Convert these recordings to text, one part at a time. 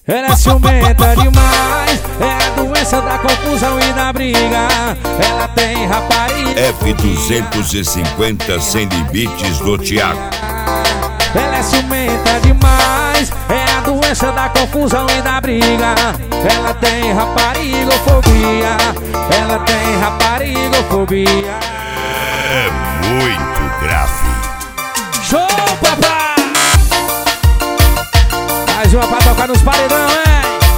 Ela é ciumenta demais, é a doença da confusão e da briga. Ela tem rapariga F250 sem limites do Thiago. Ela é ciumenta demais, é a doença da confusão e da briga. Ela tem raparigofobia, ela tem raparigofobia. É muito grave. Show, papai! Mais uma pra tocar nos paredão, hein?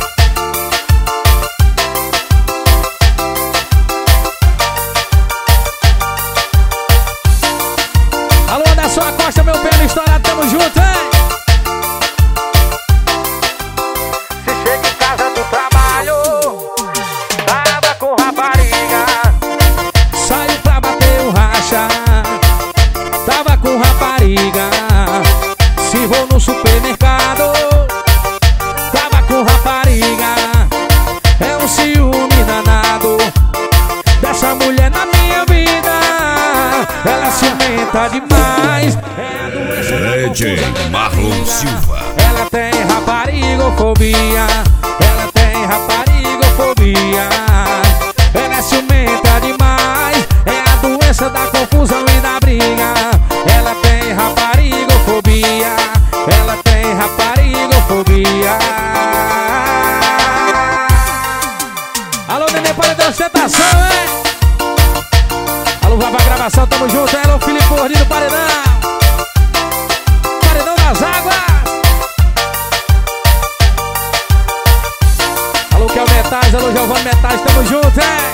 Alô, Anderson Acosta, meu pé estourado, tamo junto, hein? Se chega em casa do trabalho, tava com rapariga, saiu pra bater o racha, tava com rapariga. Se vou no supermercado, tava com rapariga. É um ciúme danado dessa mulher na minha vida. Ela ciumenta demais, é a doença da DJ confusão. Marlon Silva. Ela tem raparigofobia, ela tem raparigofobia. Ela é ciumenta demais, é a doença da confusão e da briga. Ela tem raparigofobia, ela tem raparigofobia. Alô, Nenê, para de ostentação, hein? Alô, vai pra gravação, tamo junto, hein? Alô, Felipe Gordinho do Paredão. Paredão das águas. Alô, Kel Metais, alô, Giovanni Metais, tamo junto, hein?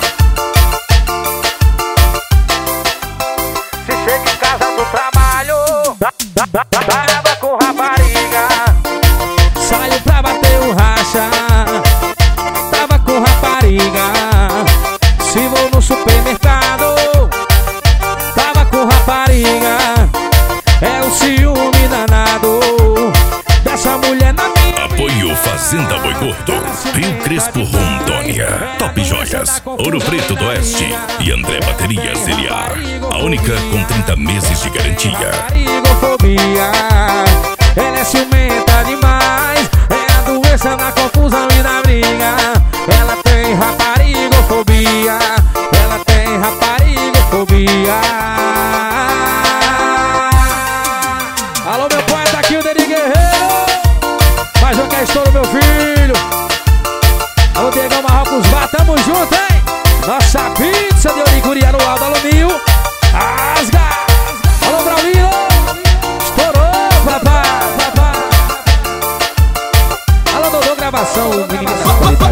Se chega em casa do trabalho, tava com rapariga, saiu pra bater o racha, tava com rapariga. Se vou no supermercado, tava com rapariga. É um ciúme danado dessa mulher na minha. Apoio Fazenda Boi Gordo, Rio Crespo, Rondônia, Top Joias, Ouro Preto do Oeste e André Baterias Eliar. A única com 30 meses de garantia. Raparigofobia, ela é ciumenta demais, é a doença da confusão e da briga. Ela tem raparigofobia, ela tem raparigofobia. Alô, meu poeta aqui, o Deni Guerreiro. Mais um que é estouro, meu filho. Alô, Diegão Marrocos Bar, tamo junto, hein? Nossa pizza de Oricuriano, Aldo Alumínio. Asga! Alô, Braulino. Estourou, papai. Alô, Dodô Gravação, o menino da